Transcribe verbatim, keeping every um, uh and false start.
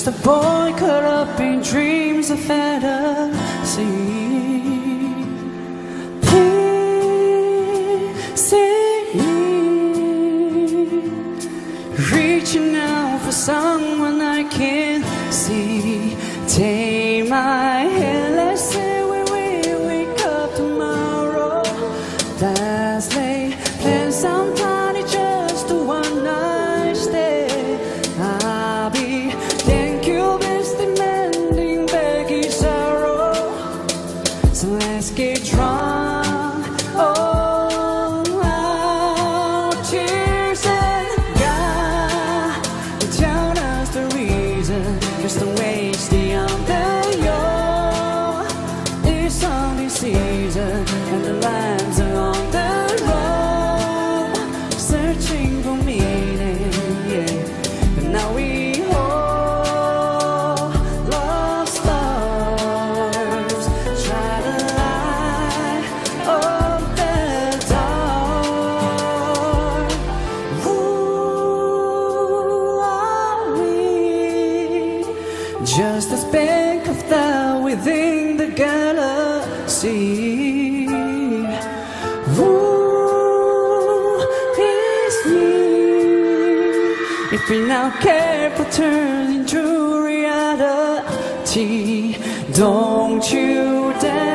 Just a boy caught up in dreams of fantasy. Please see me, reaching out for someone I can't see. Take my hand, let's say when we wake up tomorrow. Let's lay plan somebody just a one night stay. I'll be thank you, best demanding Becky sorrow. So let's get drunk. Oh, our tears and God, tell us the reason. Just don't waste the under your. It's only season and the lines are on the road, searching for meaning, yeah. But now we hold lost stars, try to light up the dark. Who are we? Just a speck of doubt within the galaxy. Who is me? If we now careful turn into reality, don't you dare